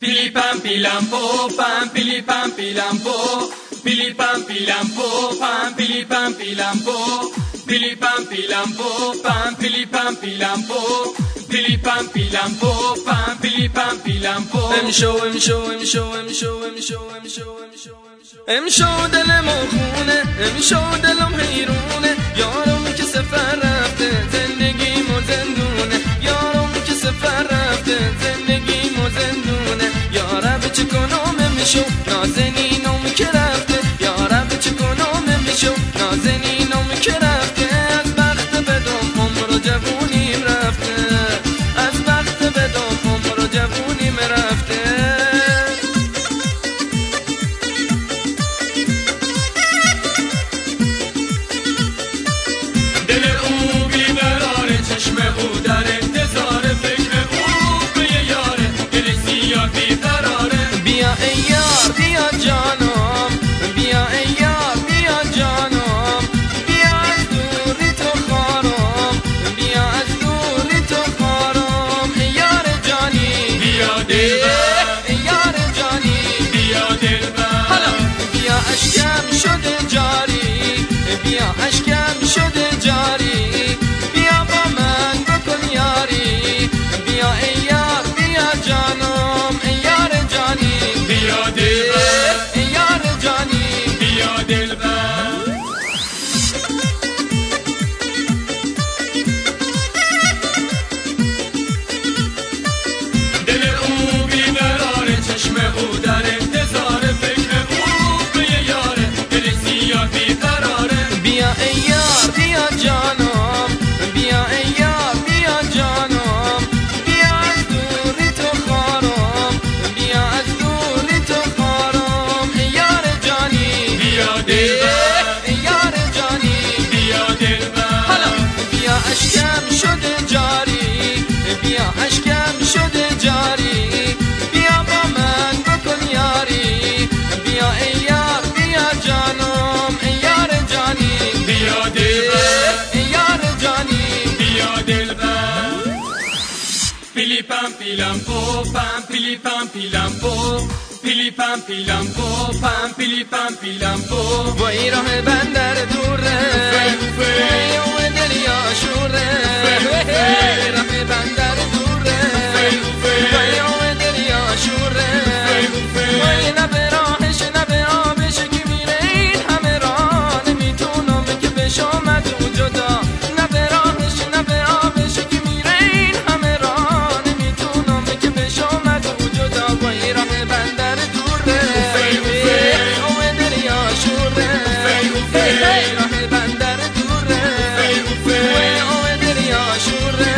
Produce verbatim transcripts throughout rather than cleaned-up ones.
Pili pam pilam po, pam pili pam pilam po, pili pam pilam po, pam pili pam pilam po, pili pam pilam po, pam pili pam pilam po, pili pam pilam po, pam pili pam pilam po. امشو امشو امشو امشو امشو امشو امشو امشو دلم خونه، امشو دلم حیرونه، یارم که سفر رفته زندگیم و زندونه، یارم که سفر رفته زندگیم و زندونه. یارب چه کنم امشو نازنینم که رفته، یارب چه کنم امشو نازنینم که رفته. از بخت بدم عمر و جوونیم رفته، از بخت بدم عمر و جوونیم رفته. دل او بیقراره، چشم او در انتظار، فکر او به یاره، دل سیاه بیقراره. بیا ای یار بیا جانم، بیا ای یار بیا جانم، بیا از دوری تو خارم، بیا از دوری تو خارم. ای یار جانی بیا دلبر، ای یار جانی بیا دلبر، حالا بیا اشکم شده جاری، بیا اشکم شده جاری، بیا با من بکن یاری. بیا ای یار بیا جانم، ای یار جانی بیا دلبر، ای یار جانی. بیا دلبر. دل او بیقراره، چشم او در انتظار، فکر او به یاره، دل سیاه بیقراره. بیا ای یار بیا جانم، بیا ای یار بیا جانم، بیا از دوری تو خارم، بیا از دوری تو خارم. ای یار جانی بیا دلبر، ای یار جانی بیا دلبر، حالا بیا اشکم شده جاری، بیا اشکم شده جاری، بیا با من بکن یاری. بیا ای یار بیا جانم، ای یار جانی بیا دلبر، ای یار جانی. بیا دلبر. پیلی پم پیلم پو، پم پیلی پم پیلم پو، پیلی پم پیلم پو، پم پیلی پم پیلم پو. وای راه بندر دوره، وای او دلیا شوره، وای راه بندر دوره، وای او دلیا شوره، وای لب راهش لب آبش که میره این همه راه نمیتونم که بشم از او جدا. لب راهش لب آبش که میره این همه راه نمیتونم که بشم از او جدا. وای راه بندر دوره، وای او دلیا شوره، وای راه بندر دوره، وای او دلیا شوره.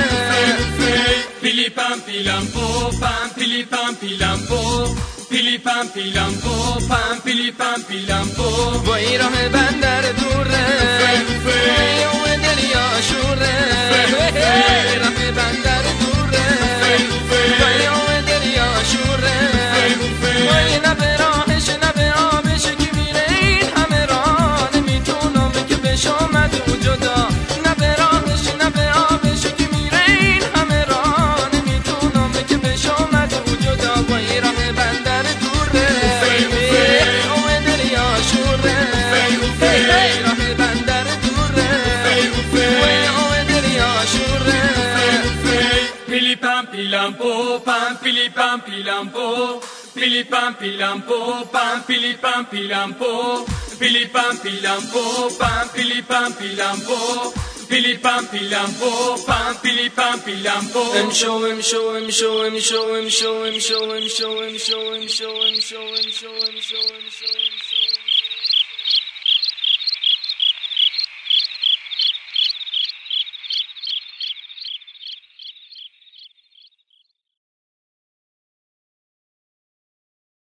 پیلی پم پیلم پو، پم پیلی پم پیلم پو، پیلی پم پیلم پو، پم پیلی پم پیلم پو. وای راه بندر دوره، وای او دلیا شوره، وای راه بندر دوره، وای او دلیا شوره، وای لب راهش لب آبش که میره این همه راه نمیتونم که بشم از او جدا. لب راهش لب آبش که میره این همه راه نمیتونم که بشم از او جدا. وای راه بندر دوره، وای او دلیا شوره، وای راه بندر دوره، وای او دلیا شوره. پیلی پم پیلم پو، پم پیلی پم پیلم پو، پیلی پم پیلم پو، پم پیلی پم پیلم پو، پیلی پم پیلم پو، پم پیلی پم پیلم پو، پیلی پم پیلم پو، پم پیلی پم پیلم پو. امشو امشو امشو امشو امشو امشو امشو امشو امشو امشو امشو امشو امشو